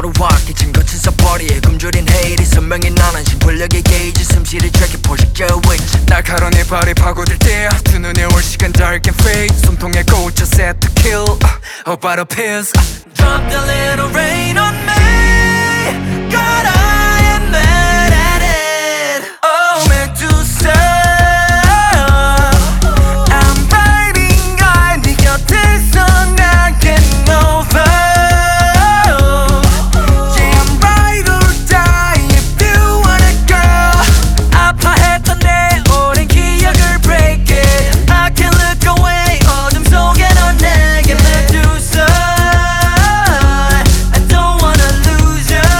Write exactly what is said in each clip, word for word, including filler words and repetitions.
돌아왔기 진 거친 사버리에 굶주린 헤일이 선명히 나는 심플력의 게이지 숨쉬를 트랙에 포식자 윈치 날카로운 발이 파고들 때 두 눈에 올 시간 dark and fade 숨통에 꽂혀 set to kill uh, about a piss uh. Drop the little rain on me God I am mad at it Oh Medusa I'm riding on 네 곁에서 난 getting over Yeah I'm ride or die if you wanna go 아파했던 내 오랜 기억을 break it I can't look away 어둠 속에 넌 내게 Medusa I don't wanna lose you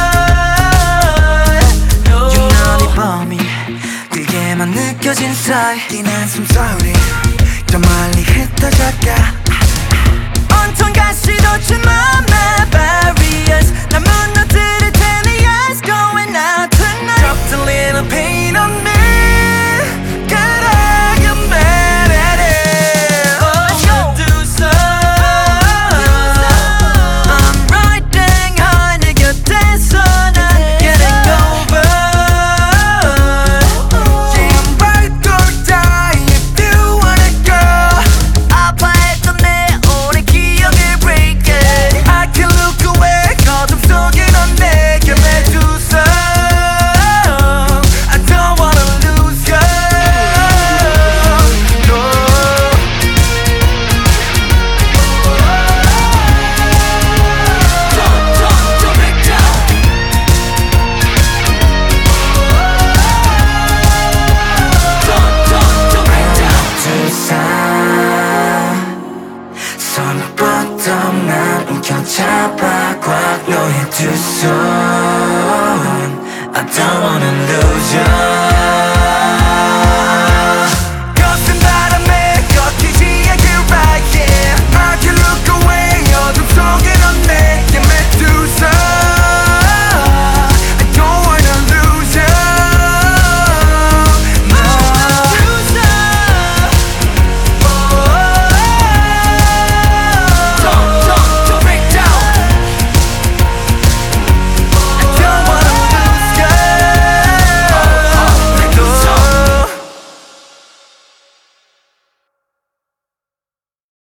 no. 유난히 밤이 길게만 느껴진 사이 네 숨소리 더 멀리 흩어져가 온통 가시돋친 맘의 barriers 난 무너뜨릴 테니 eyes going out tonight Drop the little pain on me God I am mad at it Oh Medusa I'm riding high 내 곁에서 난 getting over Yeah I'm ride or die if you wanna go 아파했던 내 오랜 기억을 break it I can't look away 어둠 속에 넌 내게 Medusa I don't wanna lose you no. Don't, don't, don't break down Don't, don't, don't break down Medusa 손 뻗어 난 움켜잡아 꽉 너의 두 손 I don't wanna lose you